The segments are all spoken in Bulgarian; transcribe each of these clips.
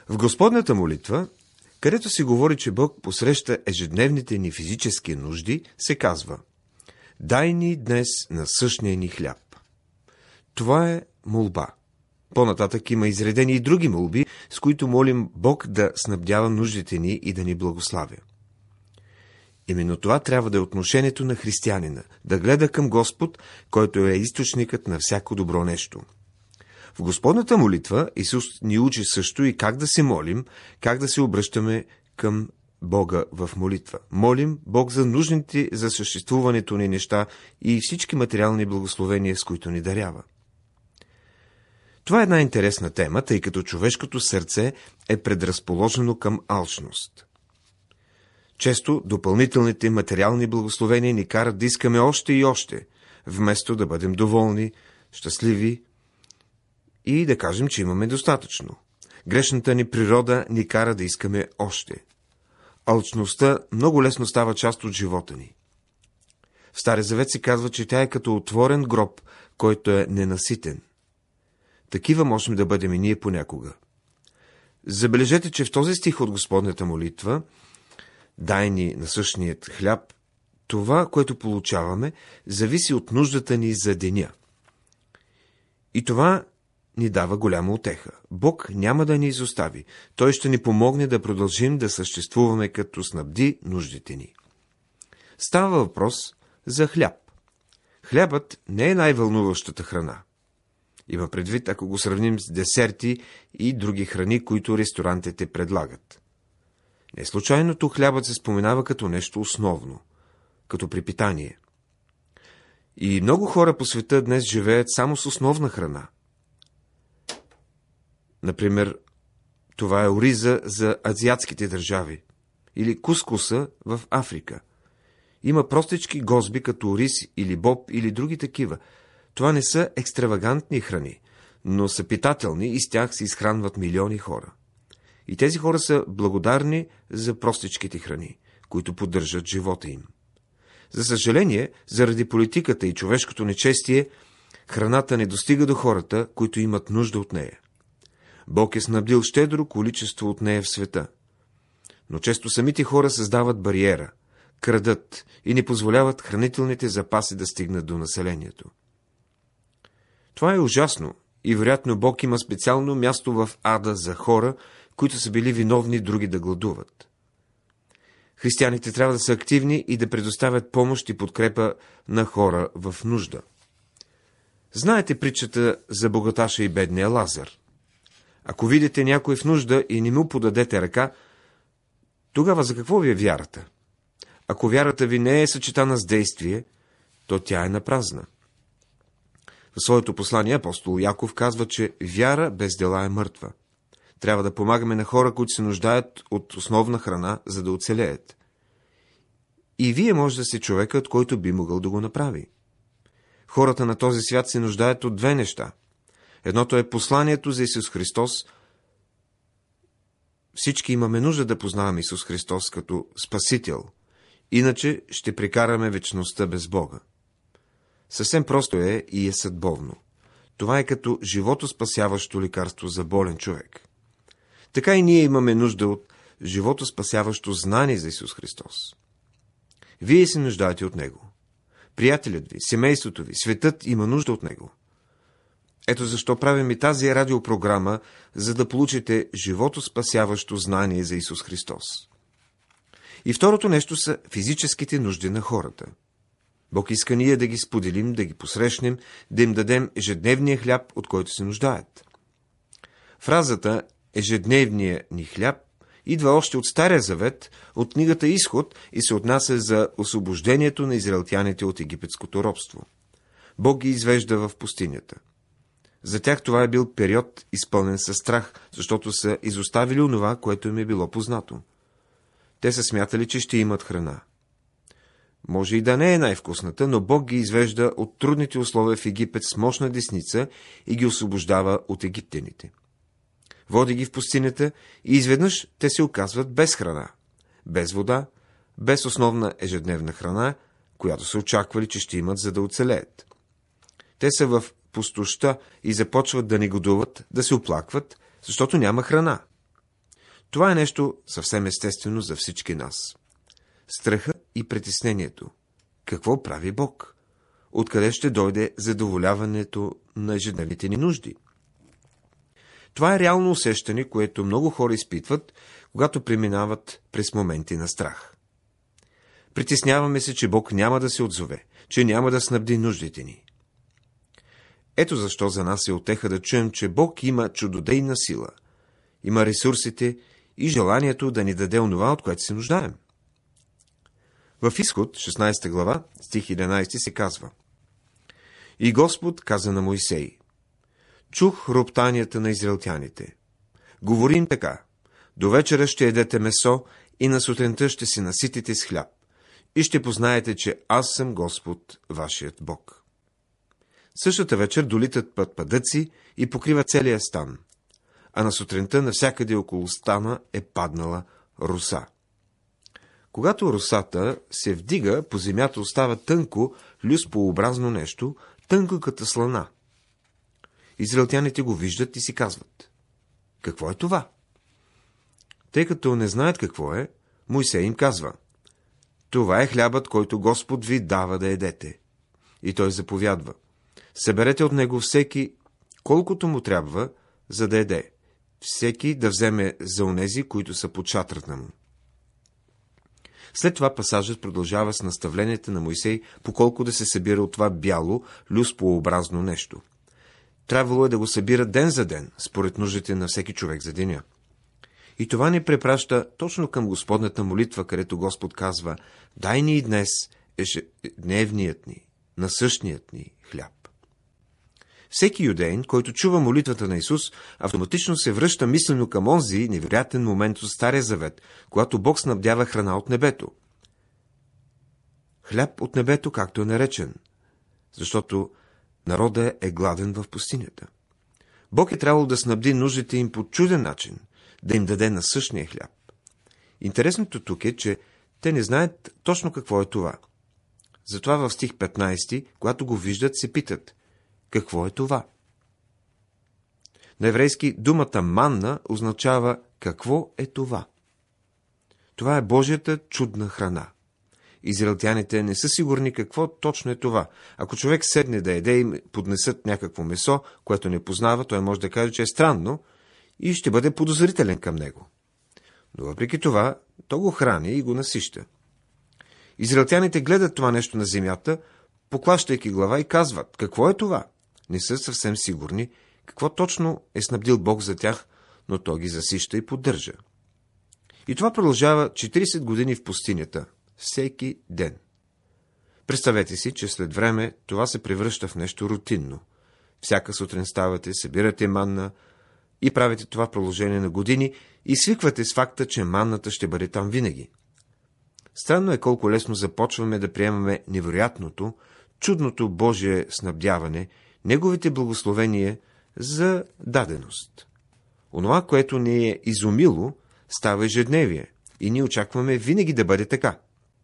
В Господната молитва, където се говори, че Бог посреща ежедневните ни физически нужди, се казва: дай ни днес насъщния ни хляб. Това е молба. По-нататък има изредени и други молби, с които молим Бог да снабдява нуждите ни и да ни благославя. Именно това трябва да е отношението на християнина, да гледа към Господ, който е източникът на всяко добро нещо. В Господната молитва Исус ни учи също и как да се молим, как да се обръщаме към Бога в молитва. Молим Бог за нужните за съществуването ни неща и всички материални благословения, с които ни дарява. Това е една интересна тема, тъй като човешкото сърце е предразположено към алчност. Често допълнителните материални благословения ни карат да искаме още и още, вместо да бъдем доволни, щастливи и да кажем, че имаме достатъчно. Грешната ни природа ни кара да искаме още. Алчността много лесно става част от живота ни. В Стария завет се казва, че тя е като отворен гроб, който е ненаситен. Такива можем да бъдем и ние понякога. Забележете, че в този стих от Господната молитва дай ни насъщният хляб, това, което получаваме, зависи от нуждата ни за деня. И това ни дава голяма утеха. Бог няма да ни изостави. Той ще ни помогне да продължим да съществуваме, като снабди нуждите ни. Става въпрос за хляб. Хлябът не е най-вълнуващата храна. Има предвид, ако го сравним с десерти и други храни, които ресторантите предлагат. Не случайно тук хлябът се споменава като нещо основно, като препитание. И много хора по света днес живеят само с основна храна. Например, това е ориза за азиатските държави или кускуса в Африка. Има простички гозби като ориз или боб или други такива. Това не са екстравагантни храни, но са питателни и с тях се изхранват милиони хора. И тези хора са благодарни за простичките храни, които поддържат живота им. За съжаление, заради политиката и човешкото нечестие, храната не достига до хората, които имат нужда от нея. Бог е снабдил щедро количество от нея в света. Но често самите хора създават бариера, крадат и не позволяват хранителните запаси да стигнат до населението. Това е ужасно и вероятно Бог има специално място в ада за хора, които са били виновни други да гладуват. Християните трябва да са активни и да предоставят помощ и подкрепа на хора в нужда. Знаете притчата за богаташа и бедния Лазар. Ако видите някой в нужда и не му подадете ръка, тогава за какво ви е вярата? Ако вярата ви не е съчетана с действие, то тя е напразна. В своето послание апостол Яков казва, че вяра без дела е мъртва. Трябва да помагаме на хора, които се нуждаят от основна храна, за да оцелеят. И вие може да сте човекът, който би могъл да го направи. Хората на този свят се нуждаят от две неща. Едното е посланието за Исус Христос. Всички имаме нужда да познаваме Исус Христос като Спасител, иначе ще прекараме вечността без Бога. Съвсем просто е и е съдбовно. Това е като животоспасяващо лекарство за болен човек. Така и ние имаме нужда от животоспасяващо знание за Исус Христос. Вие се нуждаете от Него. Приятелят ви, семейството ви, светът има нужда от Него. Ето защо правим и тази радиопрограма, за да получите животоспасяващо знание за Исус Христос. И второто нещо са физическите нужди на хората. Бог иска ние да ги споделим, да ги посрещнем, да им дадем ежедневния хляб, от който се нуждаят. Фразата «ежедневния ни хляб» идва още от Стария завет, от книгата Изход и се отнася за освобождението на израелтяните от египетското робство. Бог ги извежда в пустинята. За тях това е бил период, изпълнен със страх, защото са изоставили онова, което им е било познато. Те са смятали, че ще имат храна. Може и да не е най-вкусната, но Бог ги извежда от трудните условия в Египет с мощна десница и ги освобождава от египтяните. Води ги в пустинята и изведнъж те се оказват без храна, без вода, без основна ежедневна храна, която са очаквали, че ще имат, за да оцелеят. Те са в пустоща и започват да негодуват, да се оплакват, защото няма храна. Това е нещо съвсем естествено за всички нас. Страха и притеснението. Какво прави Бог? Откъде ще дойде задоволяването на ежедневните ни нужди? Това е реално усещане, което много хора изпитват, когато преминават през моменти на страх. Притесняваме се, че Бог няма да се отзове, че няма да снабди нуждите ни. Ето защо за нас е утеха да чуем, че Бог има чудодейна сила, има ресурсите и желанието да ни даде онова, от което се нуждаем. В Изход, 16 глава, стих 11 се казва: И Господ каза на Мойсей: Чух роптанията на израелтяните. Говори им така: До вечера ще ядете месо и на сутринта ще се наситите с хляб. И ще познаете, че аз съм Господ, вашият Бог. Същата вечер долитат пъдъци и покрива целия стан, а на сутринта навсякъде около стана е паднала роса. Когато росата се вдига, по земята остава тънко, люспообразно нещо, тънко като слана. Израелтяните го виждат и си казват: Какво е това? Тъй като не знаят какво е, Мойсей им казва: Това е хлябът, който Господ ви дава да едете. И той заповядва: Съберете от него всеки, колкото му трябва, за да еде. Всеки да вземе за онези, които са под шатрата му. След това пасажът продължава с наставленията на Мойсей, поколко да се събира от това бяло, люспообразно нещо. Трябвало е да го събира ден за ден, според нуждите на всеки човек за деня. И това ни препраща точно към Господната молитва, където Господ казва: Дай ни и днес ежедневният ни, насъщният ни хляб. Всеки юдеин, който чува молитвата на Исус, автоматично се връща мислено към онзи невероятен момент от Стария завет, когато Бог снабдява храна от небето. Хляб от небето, както е наречен, защото народът е гладен в пустинята. Бог е трябвало да снабди нуждите им по чуден начин, да им даде насъщния хляб. Интересното тук е, че те не знаят точно какво е това. Затова в стих 15, когато го виждат, се питат: Какво е това? На еврейски думата манна означава какво е това. Това е Божията чудна храна. Израелтяните не са сигурни какво точно е това. Ако човек седне да еде и поднесат някакво месо, което не познава, той може да каже, че е странно и ще бъде подозрителен към него. Но въпреки това, то го храни и го насища. Израелтяните гледат това нещо на земята, поклащайки глава и казват: Какво е това? Не са съвсем сигурни какво точно е снабдил Бог за тях, но той ги засища и поддържа. И това продължава 40 години в пустинята, всеки ден. Представете си, че след време това се превръща в нещо рутинно. Всяка сутрин ставате, събирате манна и правите това в продължение на години и свиквате с факта, че манната ще бъде там винаги. Странно е колко лесно започваме да приемаме невероятното, чудното Божие снабдяване, Неговите благословения за даденост. Онова, което ни е изумило, става ежедневие и ние очакваме винаги да бъде така.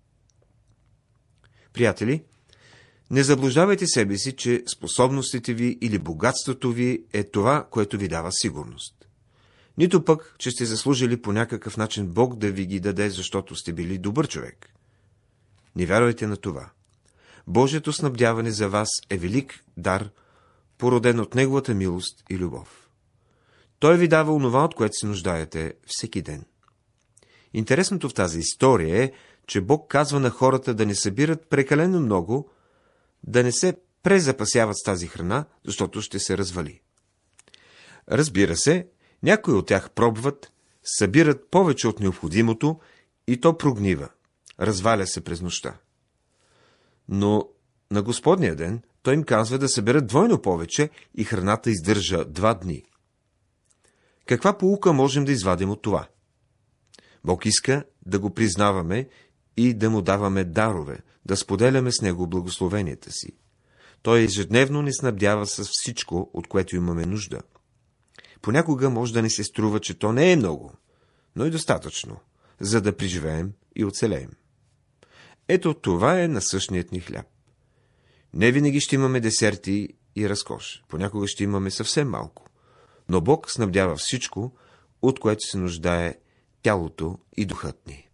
Приятели, не заблуждавайте себе си, че способностите ви или богатството ви е това, което ви дава сигурност. Нито пък, че сте заслужили по някакъв начин Бог да ви ги даде, защото сте били добър човек. Не вярвайте на това. Божието снабдяване за вас е велик дар, породен от Неговата милост и любов. Той ви дава онова, от което се нуждаете всеки ден. Интересното в тази история е, че Бог казва на хората да не събират прекалено много, да не се презапасяват с тази храна, защото ще се развали. Разбира се, някои от тях пробват, събират повече от необходимото и то прогнива, разваля се през нощта. Но на Господния ден той им казва да съберат двойно повече и храната издържа 2 дни. Каква поука можем да извадим от това? Бог иска да го признаваме и да му даваме дарове, да споделяме с него благословенията си. Той ежедневно ни снабдява с всичко, от което имаме нужда. Понякога може да ни се струва, че то не е много, но и достатъчно, за да преживеем и оцелеем. Ето това е насъщният ни хляб. Не винаги ще имаме десерти и разкош, понякога ще имаме съвсем малко, но Бог снабдява всичко, от което се нуждае тялото и духът ни.